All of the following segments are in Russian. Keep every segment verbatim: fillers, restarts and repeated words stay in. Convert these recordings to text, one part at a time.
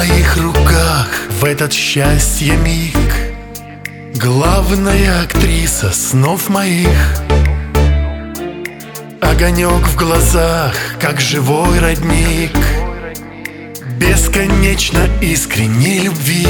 моих руках в этот счастье миг. Главная актриса снов моих. Огонек в глазах, как живой родник, бесконечно искренней любви.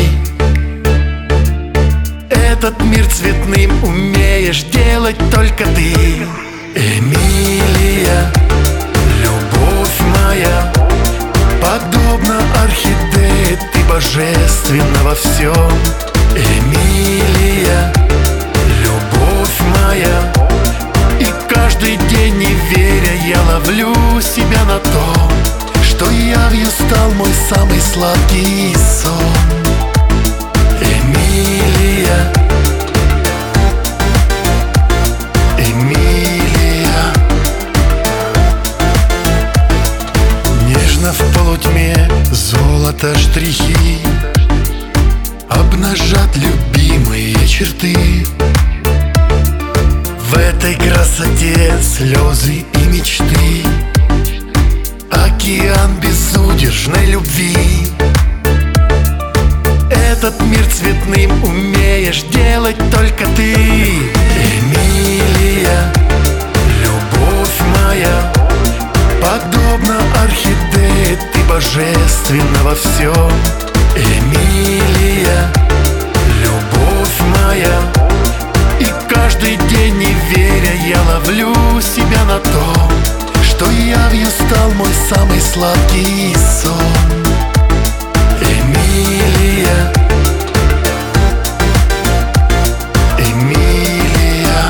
Этот мир цветным умеешь делать только ты. Эмилия, любовь моя, подобно орхидее, ты божественна во всем. Эмилия, любовь моя, и каждый день, не веря, я ловлю себя на том, что явью стал мой самый сладкий сон. Эмилия, Эмилия, нежно в полутьме золото штрихи обнажат любимые черты. В этой красоте слезы и мечты, океан безудержной любви. Этот мир цветным умеешь делать только ты. Эмилия, любовь моя, подобно орхидее, ты божественна во всем. Эмилия, любовь моя, и каждый день, не веря, я ловлю себя на том, что явью стал мой самый сладкий сон. Эмилия, Эмилия,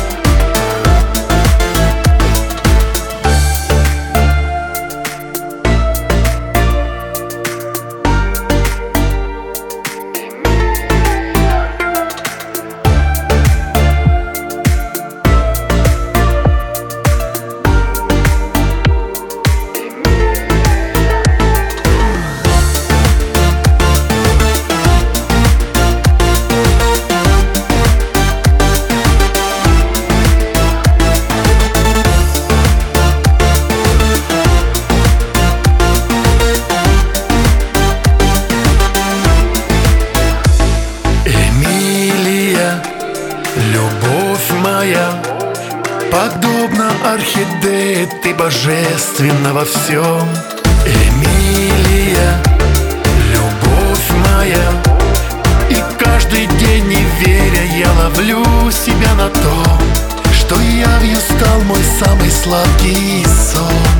любовь моя, подобно орхидее, ты божественна во всем. Эмилия, любовь моя, и каждый день, не веря, я ловлю себя на том, что явью стал мой самый сладкий сон.